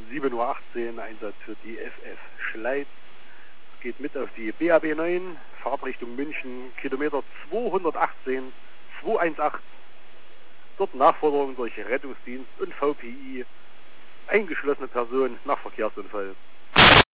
7:18 Uhr, Einsatz für die FF Schleiz. Es geht mit auf die BAB 9, Fahrtrichtung München, Kilometer 218, 218. Dort Nachforderung durch Rettungsdienst und VPI. Eingeschlossene Person nach Verkehrsunfall.